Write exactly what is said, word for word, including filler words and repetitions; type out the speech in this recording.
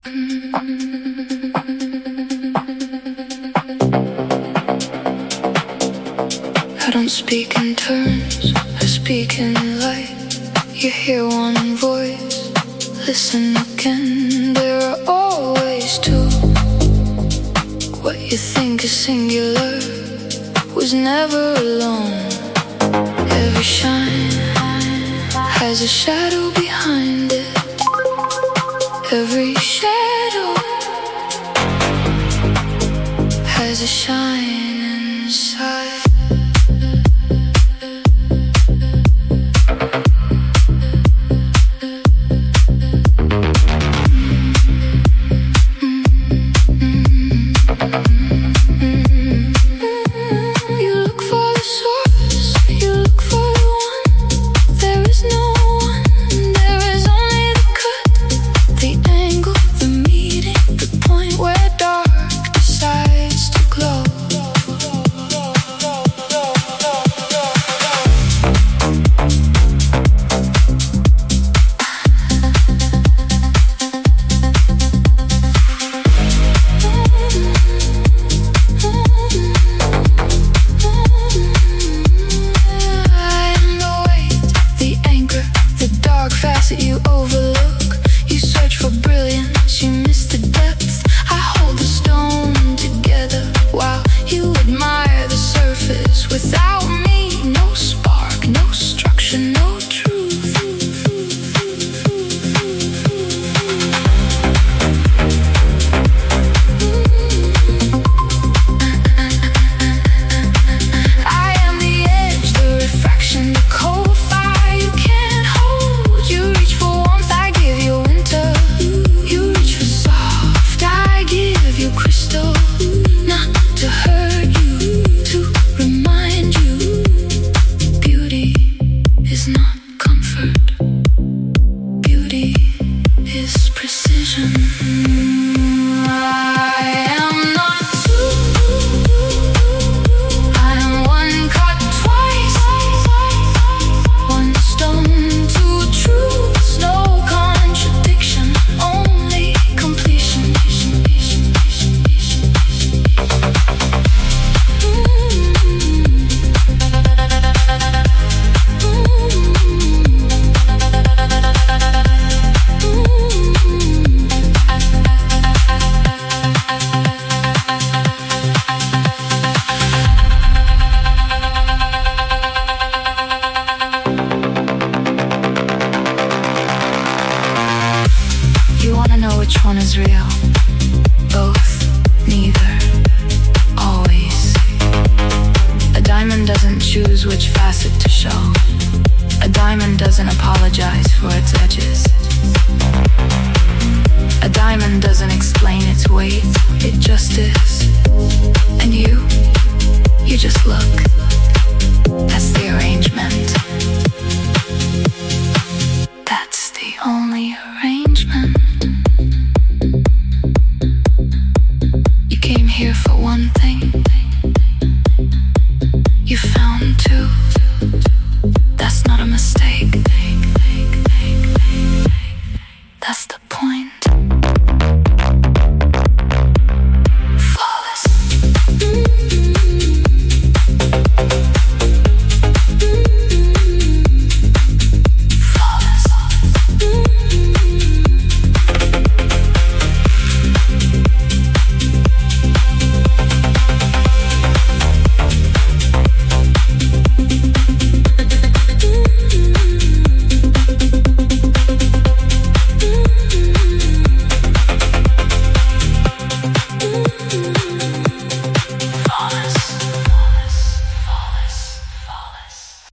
I don't speak in terms, I speak in light. You hear one voice, listen again. There are always two. What you think is singular was never alone. Every shine has a shadow behind it. Every shadow has a shine inside. Which one is real? Both, neither, always. A diamond doesn't choose which facet to show. A diamond doesn't apologize for its edges. A diamond doesn't explain its weight, it just is. And you, you just look. That's the arrangement. That's the only arrangement.